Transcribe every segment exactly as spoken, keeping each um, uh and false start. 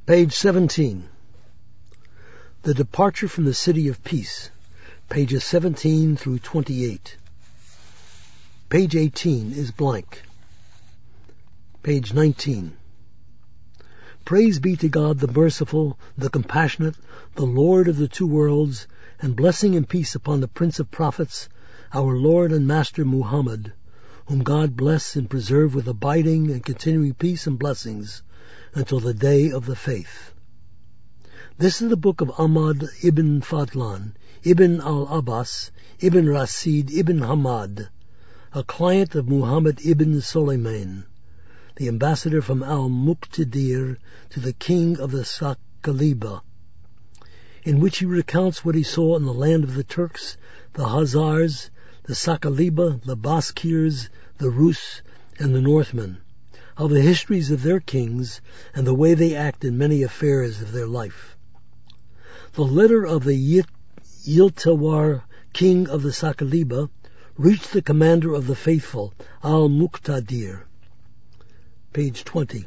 Page seventeen. The Departure from the City of Peace, pages seventeen through twenty-eight. Page eighteen is blank. Page nineteen. Praise be to God the merciful, the compassionate, the Lord of the two worlds, and blessing and peace upon the Prince of Prophets, our Lord and Master Muhammad, whom God bless and preserve with abiding and continuing peace and blessings until the day of the faith. This is the book of Ahmad ibn Fadlan, ibn al-Abbas, ibn Rasid ibn Hamad, a client of Muhammad ibn Sulayman, the ambassador from al-Muqtadir to the king of the Saqaliba, in which he recounts what he saw in the land of the Turks, the Hazars, the Saqaliba, the Baskirs, the Rus, and the Northmen, of the histories of their kings and the way they act in many affairs of their life. The letter of the Yiltawar, king of the Saqaliba, reached the commander of the faithful, al-Muqtadir. Page twenty.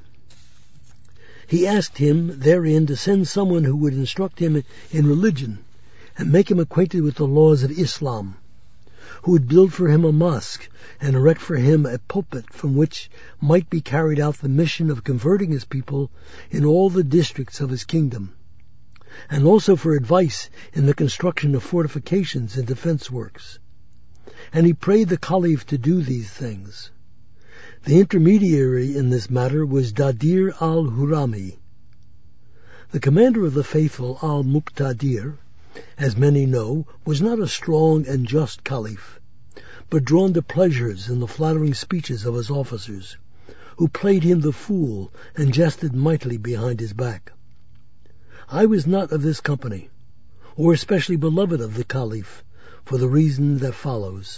He asked him therein to send someone who would instruct him in religion and make him acquainted with the laws of Islam, who would build for him a mosque and erect for him a pulpit from which might be carried out the mission of converting his people in all the districts of his kingdom, and also for advice in the construction of fortifications and defense works. And he prayed the Caliph to do these things. The intermediary in this matter was Dadir al-Hurami. The commander of the faithful, al-Muqtadir, as many know, was not a strong and just Caliph, but drawn to pleasures in the flattering speeches of his officers, who played him the fool and jested mightily behind his back. I was not of this company, or especially beloved of the Caliph, for the reason that follows.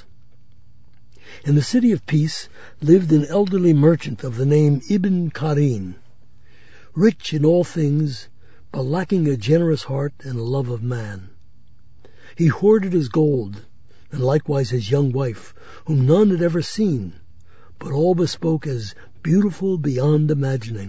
In the City of Peace lived an elderly merchant of the name Ibn Qarin, rich in all things, but lacking a generous heart and a love of man. He hoarded his gold, and likewise his young wife, whom none had ever seen, but all bespoke as beautiful beyond imagining.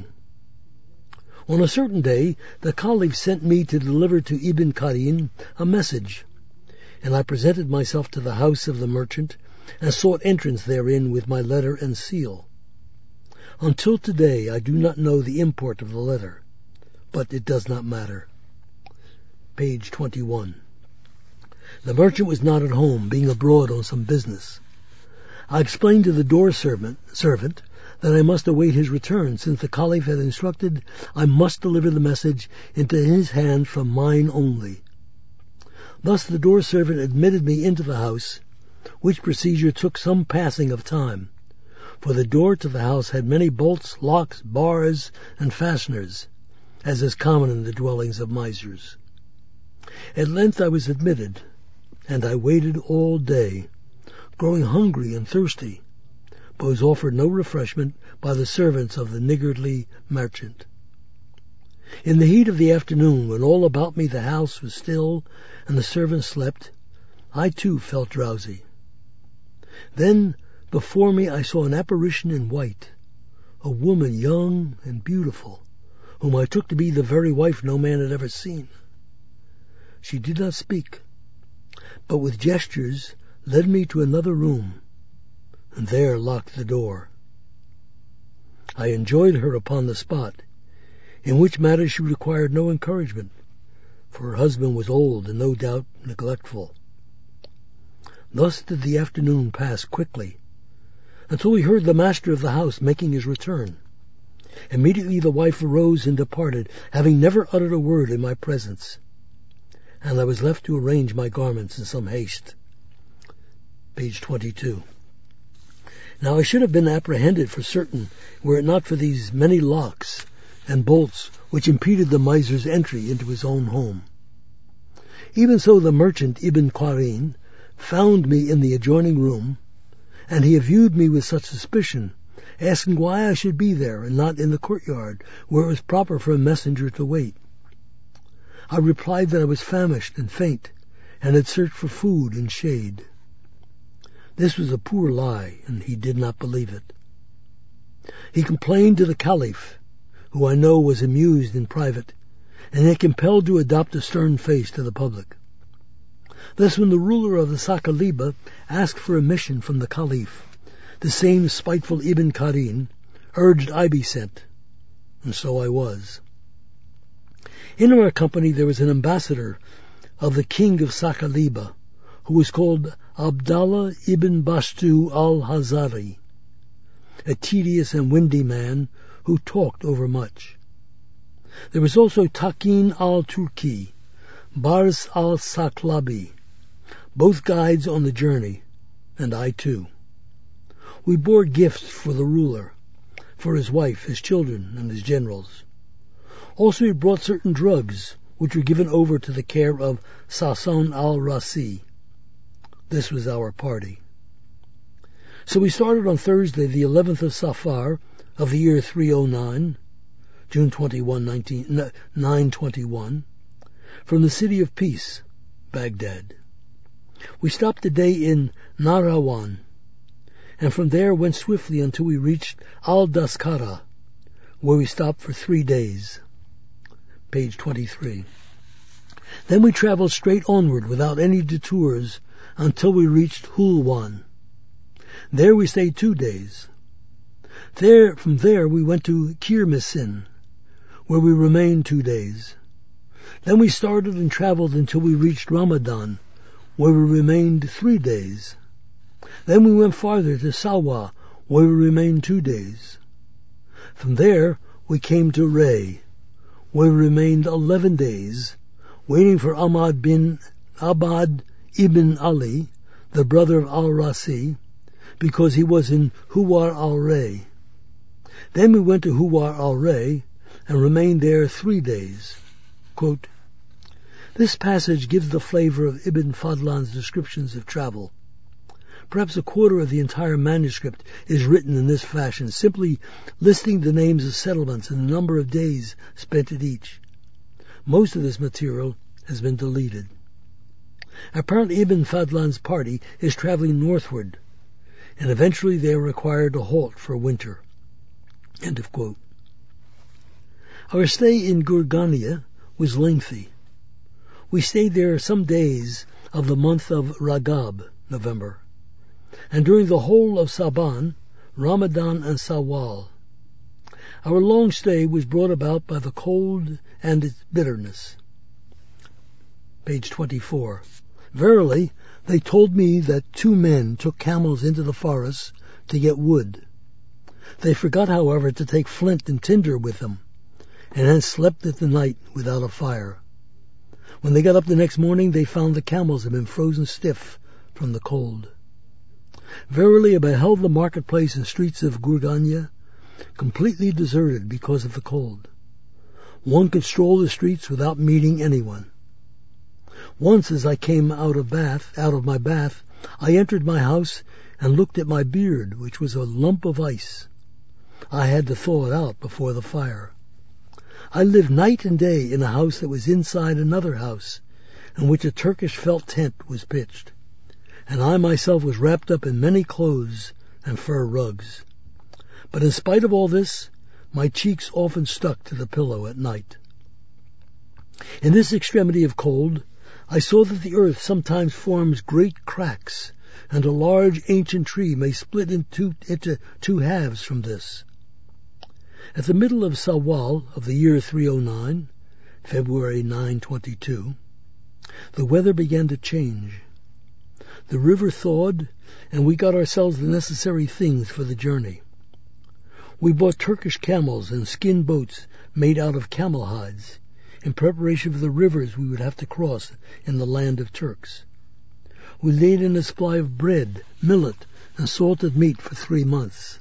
On a certain day, the Caliph sent me to deliver to Ibn Qarin a message, and I presented myself to the house of the merchant, and sought entrance therein with my letter and seal. Until today I do not know the import of the letter, but it does not matter. Page twenty-one. The merchant was not at home, being abroad on some business. I explained to the door servant, servant that I must await his return, since the Caliph had instructed I must deliver the message into his hand from mine only. Thus the door servant admitted me into the house, which procedure took some passing of time, for the door to the house had many bolts, locks, bars, and fasteners, as is common in the dwellings of misers. At length I was admitted, and I waited all day, growing hungry and thirsty, but was offered no refreshment by the servants of the niggardly merchant. In the heat of the afternoon, when all about me the house was still and the servants slept, I too felt drowsy. Then before me I saw an apparition in white, a woman young and beautiful, whom I took to be the very wife no man had ever seen. She did not speak, but with gestures led me to another room, and there locked the door. I enjoyed her upon the spot, in which matter she required no encouragement, for her husband was old and no doubt neglectful. Thus did the afternoon pass quickly, until we heard the master of the house making his return. Immediately the wife arose and departed, having never uttered a word in my presence, and I was left to arrange my garments in some haste. Page twenty-two. Now I should have been apprehended for certain, were it not for these many locks and bolts which impeded the miser's entry into his own home. Even so the merchant Ibn Qarin found me in the adjoining room, and he viewed me with such suspicion, asking why I should be there and not in the courtyard, where it was proper for a messenger to wait. I replied that I was famished and faint, and had searched for food and shade. This was a poor lie, and he did not believe it. He complained to the Caliph, who who I know was amused in private, and yet compelled to adopt a stern face to the public. Thus when the ruler of the Saqaliba asked for a mission from the Caliph, the same spiteful Ibn Qarin urged I be sent, and so I was. In our company there was an ambassador of the king of Saqaliba, who was called Abdallah ibn Bashtu al-Hazari, a tedious and windy man who talked overmuch. There was also Takin al-Turki, Bars al-Saklabi, both guides on the journey, and I too. We bore gifts for the ruler, for his wife, his children, and his generals. Also he brought certain drugs, which were given over to the care of Sasan al-Rasi. This was our party. So we started on Thursday, the eleventh of Safar of the year three oh nine, June twenty-first, nine twenty-one, from the city of peace, Baghdad. We stopped a day in Nahrawan, and from there went swiftly until we reached Al-Daskara, where we stopped for three days. Page twenty-three. Then we traveled straight onward without any detours until we reached Hulwan. There we stayed two days. There, from there we went to Kirmisin, where we remained two days. Then we started and traveled until we reached Ramadan, where we remained three days. Then we went farther to Sawa, where we remained two days. From there we came to Ray, where we remained eleven days, waiting for Ahmad bin Abad ibn Ali, the brother of al-Rasi, because he was in Huwar al-Ray. Then we went to Huwar al-Ray and remained there three days. Quote, this passage gives the flavor of Ibn Fadlan's descriptions of travel. Perhaps a quarter of the entire manuscript is written in this fashion, simply listing the names of settlements and the number of days spent at each. Most of this material has been deleted. Apparently Ibn Fadlan's party is traveling northward, and eventually they are required to halt for winter. End of quote. Our stay in Gurgania was lengthy. We stayed there some days of the month of Ragab, November, and during the whole of Saban, Ramadan and Sawal. Our long stay was brought about by the cold and its bitterness. Page twenty-four. Verily, they told me that two men took camels into the forest to get wood. They forgot, however, to take flint and tinder with them, and hence slept at the night without a fire. When they got up the next morning, they found the camels had been frozen stiff from the cold. Verily, I beheld the marketplace and streets of Gurgania completely deserted because of the cold. One could stroll the streets without meeting anyone. Once, as I came out of bath, out of my bath, I entered my house and looked at my beard, which was a lump of ice. I had to thaw it out before the fire. I lived night and day in a house that was inside another house, in which a Turkish felt tent was pitched, and I myself was wrapped up in many clothes and fur rugs. But in spite of all this, my cheeks often stuck to the pillow at night. In this extremity of cold, I saw that the earth sometimes forms great cracks, and a large ancient tree may split into, into two halves from this. At the middle of Sawal of the year three oh nine, February nine twenty-two, the weather began to change. The river thawed, and we got ourselves the necessary things for the journey. We bought Turkish camels and skin boats made out of camel hides, in preparation for the rivers we would have to cross in the land of Turks. We laid in a supply of bread, millet, and salted meat for three months.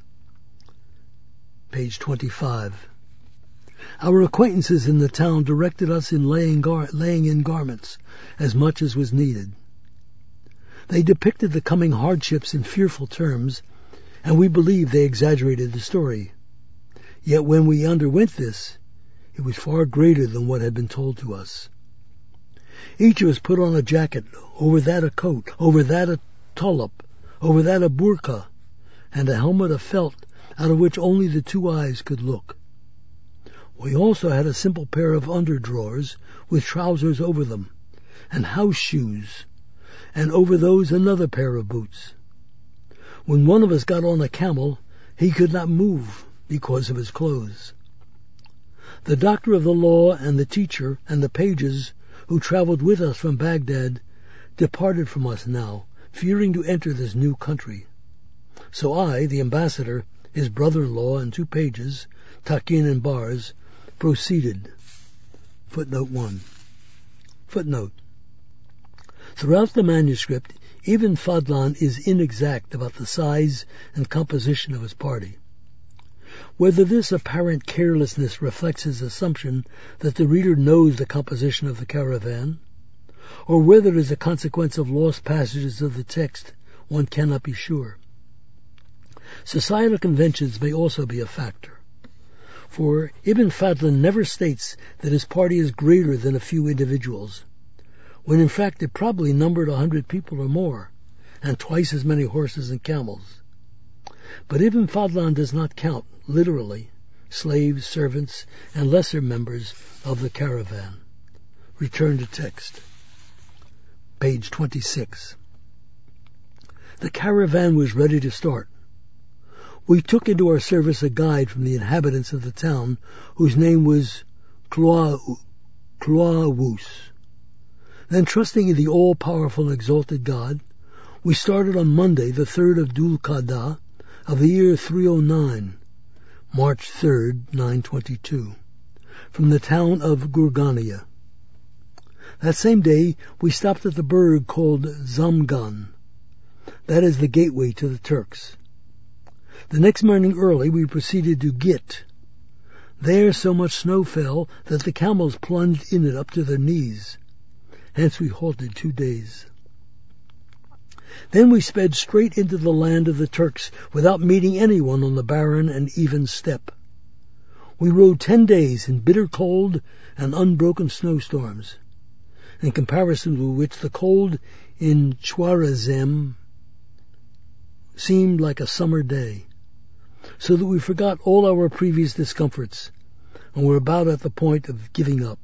Page twenty-five. Our acquaintances in the town directed us in laying, gar- laying in garments as much as was needed. They depicted the coming hardships in fearful terms, and we believed they exaggerated the story. Yet when we underwent this, it was far greater than what had been told to us. Each of us put on a jacket, over that a coat, over that a tulip, over that a burqa, and a helmet of felt out of which only the two eyes could look. We also had a simple pair of underdrawers with trousers over them, and house shoes, and over those another pair of boots. When one of us got on a camel, he could not move because of his clothes. The doctor of the law and the teacher and the pages who traveled with us from Baghdad departed from us now, fearing to enter this new country. So I, the ambassador, his brother-in-law, and two pages, Takin and Bars, proceeded. Footnote one. Footnote. Throughout the manuscript, Ibn Fadlan is inexact about the size and composition of his party. Whether this apparent carelessness reflects his assumption that the reader knows the composition of the caravan, or whether it is a consequence of lost passages of the text, one cannot be sure. Societal conventions may also be a factor, for Ibn Fadlan never states that his party is greater than a few individuals, when in fact it probably numbered a hundred people or more, and twice as many horses and camels. But Ibn Fadlan does not count, literally, slaves, servants, and lesser members of the caravan. Return to text. Page twenty-six. The caravan was ready to start. We took into our service a guide from the inhabitants of the town, whose name was Cloawus. Then, trusting in the all-powerful and exalted God, we started on Monday, the third of Dhul Qa'dah, of the year three oh nine, March third, nine twenty-two, from the town of Gurgania. That same day, we stopped at the burg called Zamgan. That is the gateway to the Turks. The next morning early, we proceeded to Git. There so much snow fell that the camels plunged in it up to their knees. Hence we halted two days. Then we sped straight into the land of the Turks without meeting anyone on the barren and even steppe. We rode ten days in bitter cold and unbroken snowstorms, in comparison with which the cold in Chwarazm seemed like a summer day, so that we forgot all our previous discomforts and were about at the point of giving up.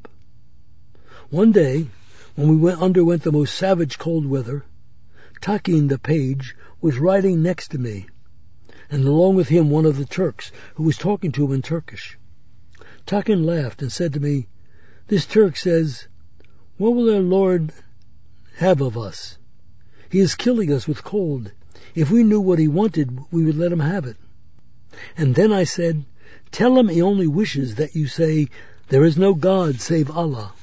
One day, when we went, underwent the most savage cold weather, Takin the page was riding next to me, and along with him one of the Turks, who was talking to him in Turkish. Takin laughed and said to me, "This Turk says, 'What will our Lord have of us? He is killing us with cold. If we knew what he wanted, we would let him have it.' And then I said, 'Tell him he only wishes that you say, there is no God save Allah.'"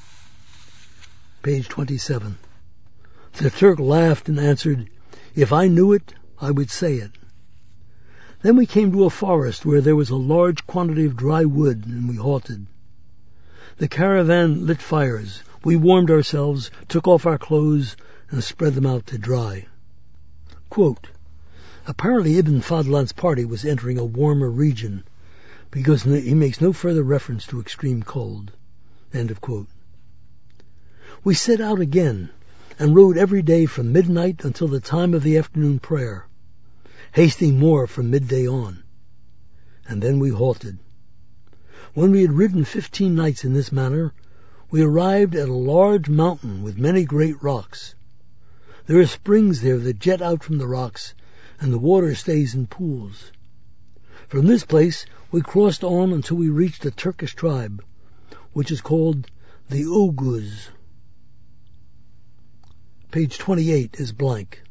Page twenty-seven. The Turk laughed and answered, "If I knew it, I would say it." Then we came to a forest where there was a large quantity of dry wood, and we halted. The caravan lit fires. We warmed ourselves, took off our clothes, and spread them out to dry. Quote, apparently Ibn Fadlan's party was entering a warmer region, because he makes no further reference to extreme cold. End of quote. We set out again, and rode every day from midnight until the time of the afternoon prayer, hasting more from midday on. And then we halted. When we had ridden fifteen nights in this manner, we arrived at a large mountain with many great rocks. There are springs there that jet out from the rocks, and the water stays in pools. From this place we crossed on until we reached a Turkish tribe, which is called the Oghuz. Page twenty-eight is blank.